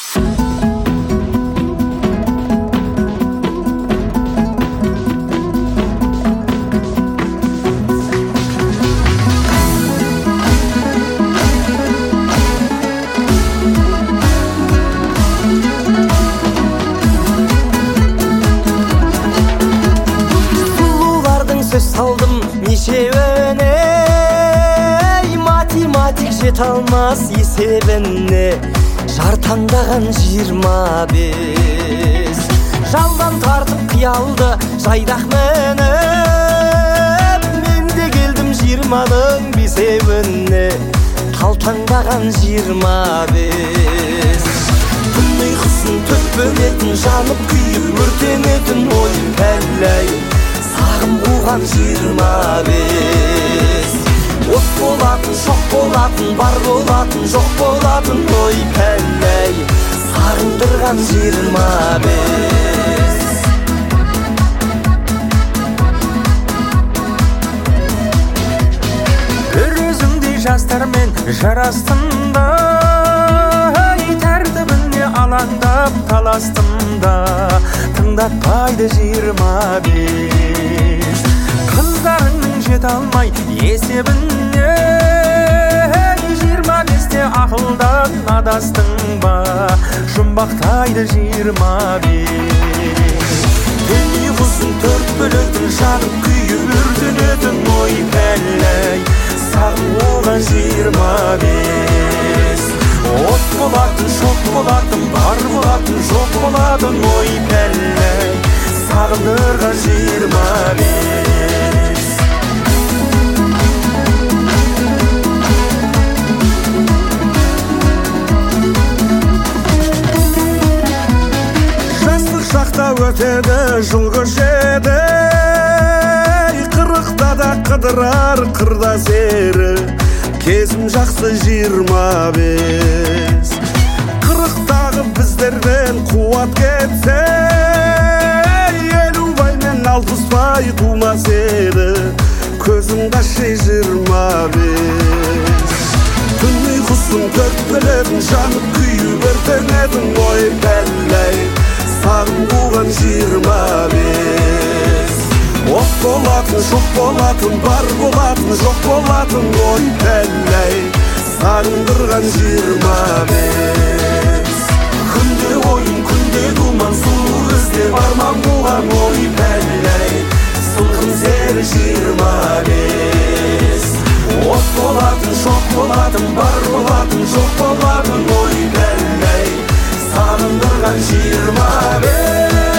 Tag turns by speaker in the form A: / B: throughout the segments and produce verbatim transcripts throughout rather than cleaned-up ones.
A: Алмас есебіне жар таңдаған жиырма бес жалдан тартып қиялды жайдақ мініп мен де келдім жиырманың бесеуіне талтаңдаған жиырма бес түн ұйқысын төк бөлетін жанып күйіп өртенетін ой пәлләй сағым қуған жиырма бес от болатын, шоқ болатын, бар болатын, жоқ болатын ой пәлләй сағындырған жиырма бес.
B: Бір өзіңдей жастармен жарастым да, тәртібіне алаңдап таластым да, тыңдатпайды жиырма бес. Қыздарыңның жете алмай есебіне жиырма бесте ақылдан адастың ба, жұмбақтайды жиырма бес. Түн ұйқысын төрт бөлетін жанып күйіп өртенетін ой пәлләй сағынған жиырма бес. От болатын, шоқ болатын, бар болатын, жоқ болатын ой пәлләй сағындырған жиырма бес. Жастық шақта өтеді жыл көшеді, қырықта да қыдырар қырда сері, кезім жақсы жиырма бес. Қырықтағы біздерден қуат кетсе, елу баймен алпыс бай тумас еді, көзім қаши жиырма бес. Түн ұйқысын төрт бөлетін жанып күйіп өртенетін ой пәлләй сағым қуған жиырма бес. От болатын, жоқ болатын, бар болатын, жоқ болатын ой пәлләй сағындырған жиырма бес. Күнде ойын, күнде думан, сұлу іздеп арман қуған ой пәлләй сылқым зері жиырма бес. От болатын, жоқ болатын, бар болатын, жоқ болатын ой пәлләй сағындырған жиырма бес.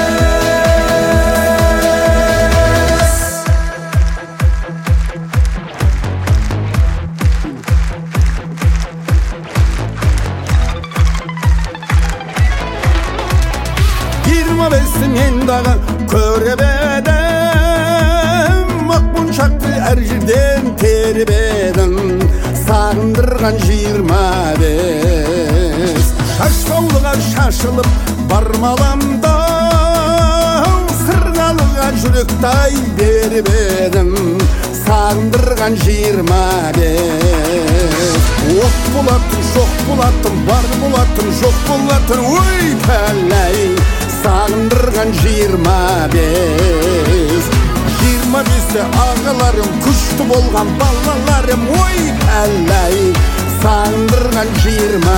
C: Жиырма бестің ендағы көріп едім, мақпұншақты әр жерден теріп едім, сағындырған жиырма бес. Шашбаулыға шашылып бармаламда, сырғалыға жүректай беріп едім, сағындырған жиырма бес. От болатын, жоқ болатын, бар болатын, жоқ болатын ой пәлләй сағындырған жиырма бес. Жиырма бесте ағаларым, күшті болған балаларым ой пәлләй сағындырған жиырма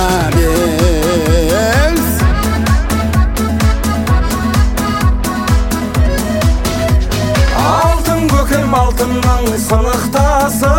C: бес.
A: Алтын көкем алтынның сынықтасы,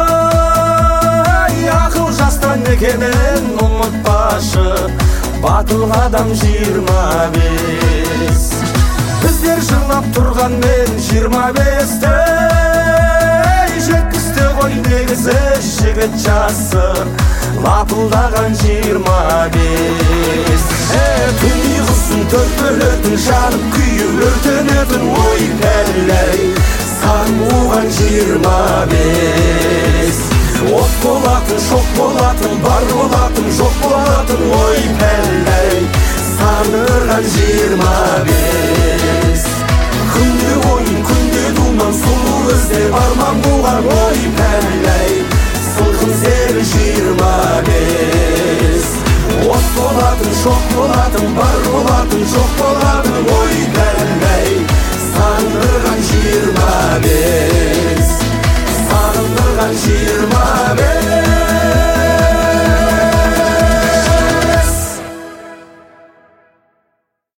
A: ақыл жастан екенін ұмытпашы, батыл қадам жиырма бес. Біздер жырлап тұрған мен жиырма бесте, жетпісте ғой негізі жігіт жасы, лапылдаған жиырма бес. Түн ұйқысын төрт бөлетін жанып күйіп өртенетін ой пәлләй сағынған жиырма бес. От болатын, шоқ болатын, бар болатын, жоқ болатын ой пәлләй сағындырған жиырма бес. Күнде ойын, күнде думан, сұлу іздеп арман қуған ой пәлләй сылқым зері жиырма бес. От болатын, шоқ болатын, бар болатын, жоқ болатын, ой бәләй. Сағындырған жиырма бес, сағындырған жиырма